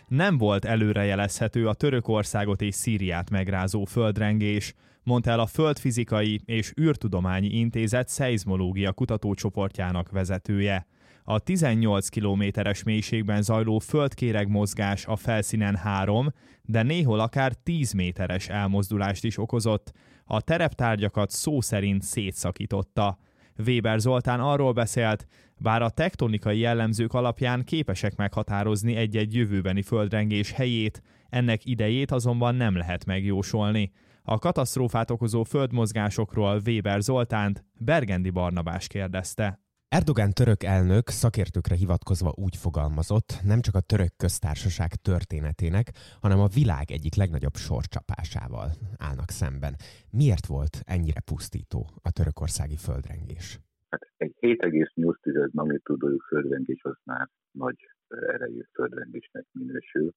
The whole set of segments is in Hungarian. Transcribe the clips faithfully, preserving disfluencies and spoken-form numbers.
Nem volt előrejelezhető a Törökországot és Szíriát megrázó földrengés, mondta el a Földfizikai és űrtudományi intézet szeizmológia kutatócsoportjának vezetője. A tizennyolc kilométeres mélységben zajló földkéreg mozgás a felszínen három, de néhol akár tíz méteres elmozdulást is okozott. A tereptárgyakat szó szerint szétszakította. Weber Zoltán arról beszélt, bár a tektonikai jellemzők alapján képesek meghatározni egy-egy jövőbeni földrengés helyét, ennek idejét azonban nem lehet megjósolni. A katasztrófát okozó földmozgásokról Weber Zoltánt Bergendi Barnabás kérdezte. Erdogan török elnök szakértőkre hivatkozva úgy fogalmazott, nem csak a török köztársaság történetének, hanem a világ egyik legnagyobb sorcsapásával állnak szemben. Miért volt ennyire pusztító a törökországi földrengés? Hát egy hét egész nyolc magnitúdójú földrengés az már nagy erejű földrengésnek minősül,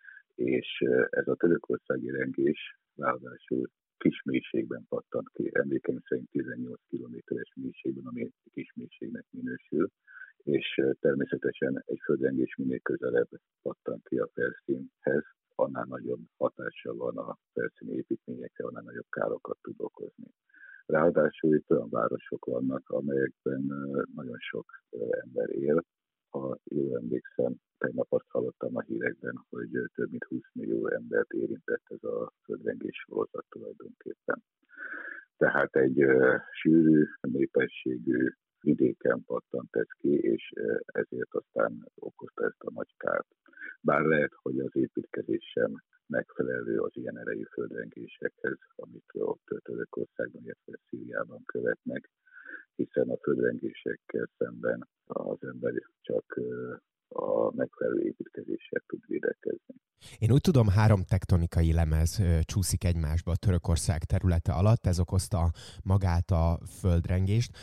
és ez a törökországi rengés ráadásul kis mélységben pattant ki, emlékeim szerint tizennyolc kilométeres mélységben, ami kis mélységnek minősül, és természetesen egy földrengés minél közelebb pattant ki a felszínhez, annál nagyobb hatása van a felszíni építményekre, annál nagyobb károkat tud okozni. Ráadásul itt olyan városok vannak, amelyekben nagyon sok ember él. Ha jól emlékszem, tegnap azt hallottam a hírekben, hogy több mint húsz millió embert érintett ez a földrengés sorozat tulajdonképpen. Tehát egy uh, sűrű, népességű vidéken pattant ez ki, és uh, ezért aztán okozta ezt a nagy kárt. Bár lehet, hogy az építkezés sem megfelelő az ilyen erejű földrengésekhez, amit ott Törökországban, illetve Szíriában követnek, hiszen a földrengésekkel szemben az ember csak a megfelelő építkezéssel tud védekezni. Én úgy tudom, három tektonikai lemez csúszik egymásba a Törökország területe alatt, ez okozta magát a földrengést.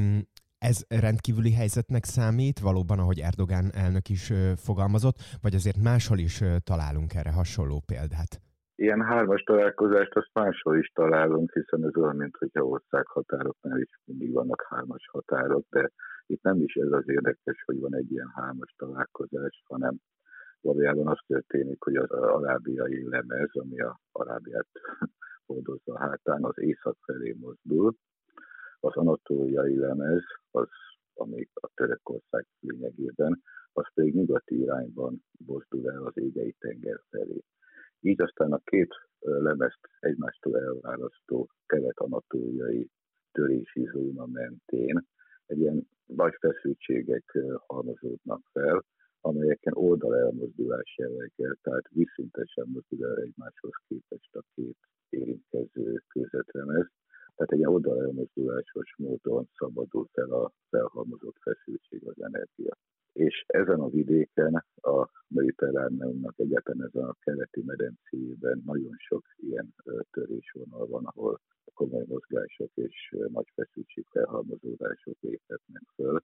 Ez rendkívüli helyzetnek számít, valóban, ahogy Erdogan elnök is fogalmazott, vagy azért máshol is találunk erre hasonló példát? Ilyen hármas találkozást azt máshol is találunk, hiszen ez olyan, mint hogyha országhatároknál is mindig vannak hármas határok, de itt nem is ez az érdekes, hogy van egy ilyen hármas találkozás, hanem valójában az történik, hogy az arábiai lemez, ami a Arábiát hordozza a hátán, az észak felé mozdul. Az anatóliai lemez, az, ami a Törökország lényegében, az pedig nyugati irányban mozdul el az Égei tenger felé. Így aztán a két lemezt egymástól elválasztó kelet-anatóliai törési zóna mentén egy ilyen nagy feszültségek halmozódnak fel, amelyeken oldalelmozdulás jelleggel, tehát vízszintesen mozdul el egymáshoz képest a két érintkező kőzetlemez. Tehát egy oldalelmozdulásos módon szabadul fel a felhalmozott feszültség, az energia. És ezen a vidéken, a Mediterráneumnak egyáltalán ezen a keleti medencéjében nagyon sok ilyen törésvonal van, ahol komoly mozgások és nagy feszültség felhalmozódások léphetnek föl.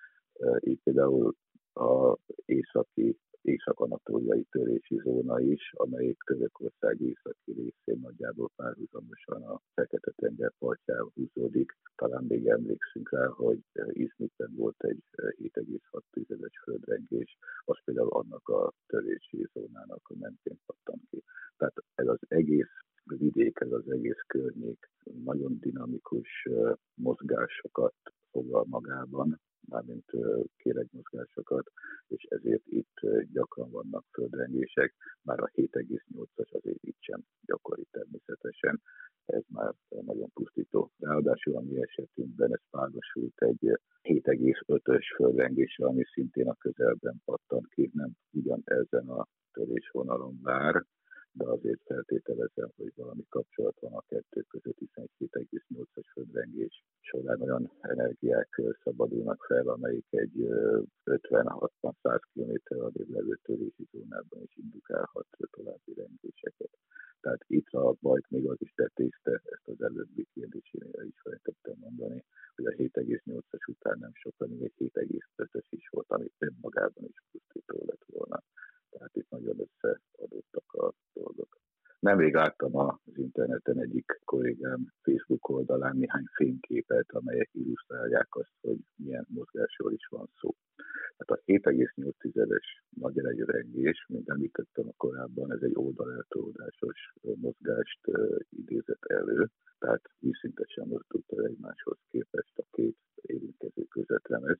Így például az északi, észak-anatóliai törési zóna is, amelyik Törökország északi részén nagyjából párhuzamosan a Fekete-tenger partjára húzódik. Talán még emlékszünk rá, hogy Izmitben volt egy hét egész hat földrengés, az például annak a törési zónának a mentén pattant ki. Tehát ez az egész vidék, ez az egész környék nagyon dinamikus mozgásokat foglal magában, mármint kéregmozgásokat, és ezért itt gyakran vannak földrengések, már a hét egész nyolcas azért itt sem gyakori természetesen, ez már nagyon pusztító. Ráadásul a mi esetünkben ez párosult egy hét egész ötös földrengésre, ami szintén a közelben pattant ki, nem ugyan ezen a törésvonalon bár, de azért feltételezem, hogy valami kapcsolat van a kettő között, hiszen egy hét egész nyolcas földrengés során olyan energiák szabadulnak fel, amelyik egy ötven-hatvan-száz kilométer addig levő törési zónában is indukálhat további rengéseket. Tehát itt a bajt még az is tetézte, ezt az előbbi kérdésénél is felejtettem mondani, hogy a hét egész nyolcas után nem sokkal, még egy hét egész ötös is volt, amit önmagában is pusztító lett volna. Tehát itt nagyon összeadottak a dolgok. Nemrég láttam az interneten egyik kollégám Facebook oldalán néhány fényképet, amelyek illusztrálják azt, hogy milyen mozgásról is van szó. Hát a hét egész nyolc tizedes nagyerejű rengés, mint említettem a korábban, ez egy oldaleltolódásos mozgást idézett elő, tehát vízszintesen mozdult el egymáshoz képest a két érintkező közvetlemez,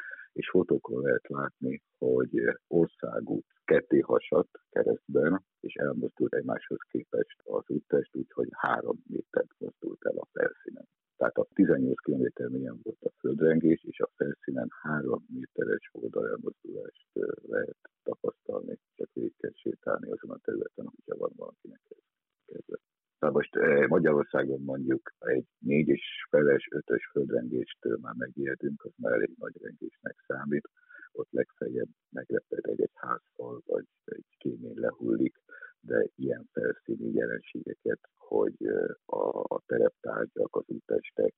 és fotókon lehet látni, hogy országút ketté hasadt keresztben, és elmozdult egymáshoz képest az úttest, úgyhogy három métert mozdult el a felszínen. Tehát a tizennyolc kilométer mélyen volt a földrengés, és a felszínen három méteres oldalelmozdulást lehet tapasztalni, csak végig kell sétálni azon a területen, hogyha van valakinek kedve. Na most Magyarországon mondjuk egy négyes, feles, ötös földrengéstől már megijedünk, az már elég nagy rengésnek számít. Ott legfeljebb megleped egy, egy házfal, vagy egy kémény lehullik, de ilyen felszíni jelenségeket, hogy a, a tereptárgyak, az úttestek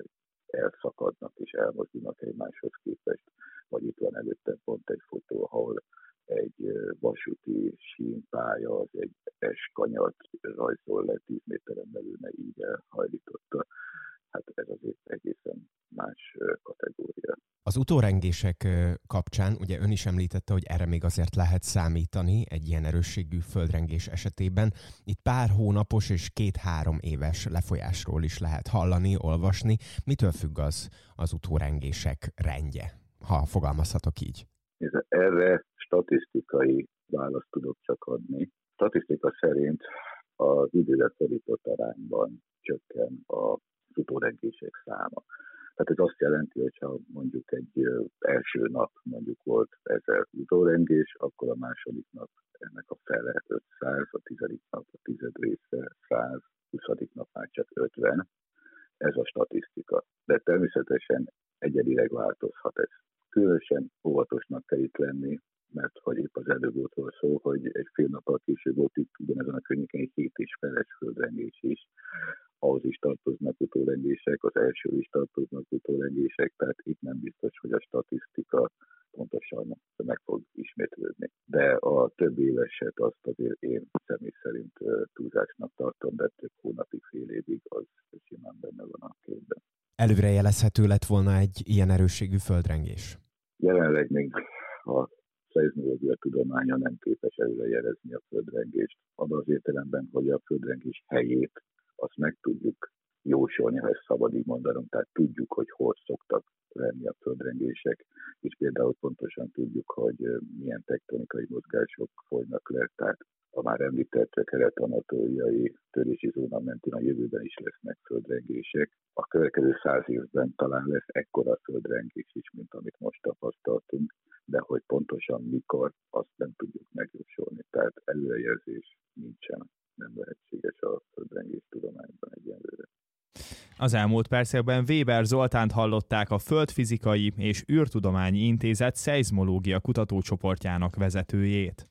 elszakadnak és elmozdulnak egymáshoz képest, vagy itt van előtte pont egy fotó, ahol egy vasúti sínpálya, az egy S-kanyart rajzol le tíz méteren belül, ne így elhajlította. Hát ez azért egészen más kategória. Az utórengések kapcsán, ugye ön is említette, hogy erre még azért lehet számítani egy ilyen erősségű földrengés esetében. Itt pár hónapos és két-három éves lefolyásról is lehet hallani, olvasni. Mitől függ az, az utórengések rendje, ha fogalmazhatok így? Erre statisztikai választ tudok csak adni. Statisztika szerint az időre fordított arányban csökken az utórengések száma. Tehát ez azt jelenti, hogyha mondjuk egy első nap mondjuk volt ezer utórengés, akkor a második nap ennek a fele ötszáz, a tizedik nap a tized része száz, huszadik nap már csak ötven. Ez a statisztika. De természetesen egyedileg változhat ez. Különösen óvatosnak kell itt lenni, mert hogy épp az előbb volt szó, hogy egy fél nappal később volt itt ugyanezen a környéken egy hét és feles földrengés is. Ahhoz is tartoznak utórengések, az első is tartoznak utórengések, tehát itt nem biztos, hogy a statisztika pontosan meg fog ismétlődni. De a több éveset azt azért én személy szerint túlzásnak tartom, de több hónapig, fél évig az simán benne van a képben. Előrejelezhető lett volna egy ilyen erősségű földrengés? Jelenleg még a szeizmológia tudománya nem képes előrejelezni a földrengést, abban az értelemben, hogy a földrengés helyét azt meg tudjuk jósolni, ha ezt szabad így mondanom, tehát tudjuk, hogy hol szoktak lenni a földrengések, és például pontosan tudjuk, hogy milyen tektonikai mozgások folynak le, tehát a már említett kelet-anatóliai törési zóna mentén a jövőben is lesznek földrengések. A következő száz évben talán lesz ekkora földrengés is, mint amit most tapasztaltunk, de hogy pontosan mikor, azt nem tudjuk megjósolni. Tehát előrejelzés nincsen, nem lehetséges a földrengés tudományban egyenlőre. Az elmúlt percekben Weber Zoltánt hallották, a Földfizikai és űrtudományi Intézet szeizmológia kutatócsoportjának vezetőjét.